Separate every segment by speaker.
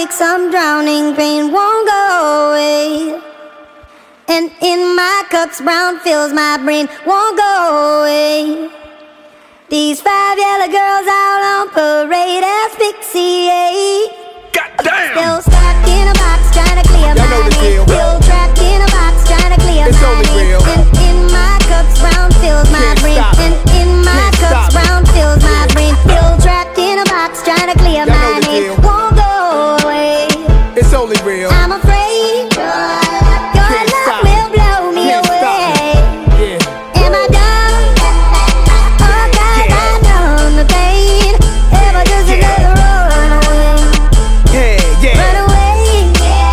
Speaker 1: awake, some drowning pain won't go away. And in my cups, brown fills my brain, won't go away. These 5 yellow girls out on parade asphyxiate.
Speaker 2: Goddamn!
Speaker 1: Still stuck in a box trying to clear my name. Still trapped in a box trying to clear my name. And in my cups, brown fills my brain. And in my cups, brown fills my brain. Still trapped in a box trying to clear my name. Won't go away.
Speaker 3: It's only real.
Speaker 1: I'm afraid your love will blow me away. Am I done? Oh God, I know the pain. If I just another run away. Run away.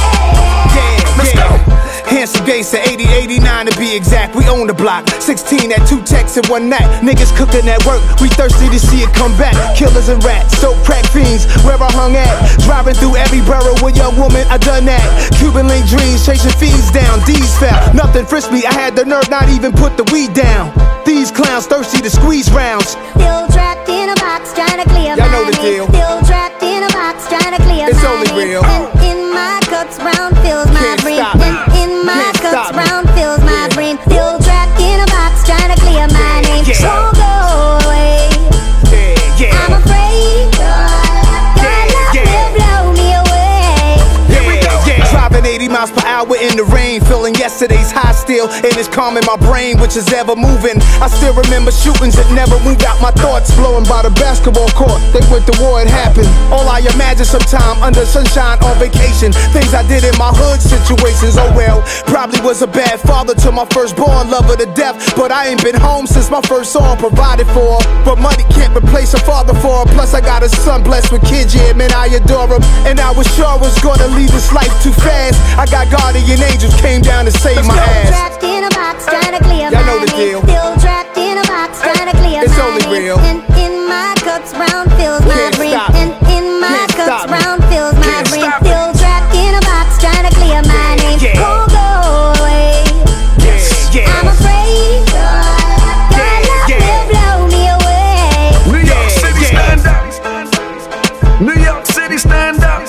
Speaker 3: Let's go. Handsome gangsta, 80, 89 to be exact. We own the block. 16 at 2 texts in one night. Niggas cooking at work. We thirsty to see it come back. Killers and rats, so crack fiends. Where I hung at. Driving through every borough with young woman. I done that. Cuban link dreams, chasing fiends down. D's fell. Nothing frisked me. I had the nerve not even put the weed down. These clowns thirsty to squeeze rounds.
Speaker 1: Still trapped in a box trying to clear my
Speaker 3: know the deal.
Speaker 1: name. Still trapped in a box trying to clear
Speaker 3: It's
Speaker 1: my
Speaker 3: only
Speaker 1: name.
Speaker 3: real.
Speaker 1: And in my cups, brown fills my
Speaker 3: Can't
Speaker 1: brain.
Speaker 3: stop.
Speaker 1: And in my
Speaker 3: Can't
Speaker 1: cups,
Speaker 3: stop.
Speaker 1: brown fills my brain. Still trapped in a box trying to clear my name. Won't go away. I'm afraid your love will blow me away.
Speaker 3: Here we go. Driving 80 miles per hour in the rain, feeling yesterday's high still, and it's calming my brain, which is ever moving. I still remember shootings that never moved out my thoughts, blowing by the basketball court. They went to war, it happened. All I imagine sometime under sunshine on vacation. Things I did in my hood situations, oh well. Probably was a bad father to my firstborn, lover to death. But I ain't been home since my first song provided for. But money can't replace a father for her. Plus I got a son blessed with kids, yeah man, I adore him. And I was sure I was gonna leave this life too fast. I got guardian angels came down to save my ass.
Speaker 1: Still trapped in a box trying to clear
Speaker 3: Y'all
Speaker 1: my
Speaker 3: know the
Speaker 1: name.
Speaker 3: deal.
Speaker 1: Still trapped in a box trying to clear
Speaker 3: It's
Speaker 1: my
Speaker 3: only
Speaker 1: name.
Speaker 3: real.
Speaker 1: And in my cups, brown fills my
Speaker 3: Can't
Speaker 1: brain.
Speaker 3: stop.
Speaker 1: And in my
Speaker 3: Can't
Speaker 1: cups,
Speaker 3: stop me.
Speaker 1: brown fills my
Speaker 2: Can't
Speaker 1: brain.
Speaker 2: stop
Speaker 1: Still trapped in a box trying to clear my name. Won't go away. I'm afraid your love will blow me away.
Speaker 2: New York City, stand up. New York City, stand up.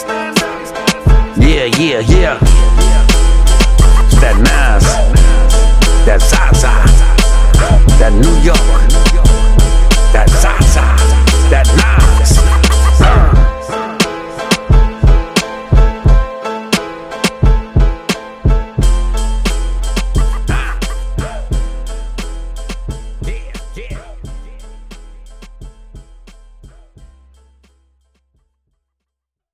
Speaker 2: Yeah. That Nas, that Zaza, that New York, that Zaza, that Nas.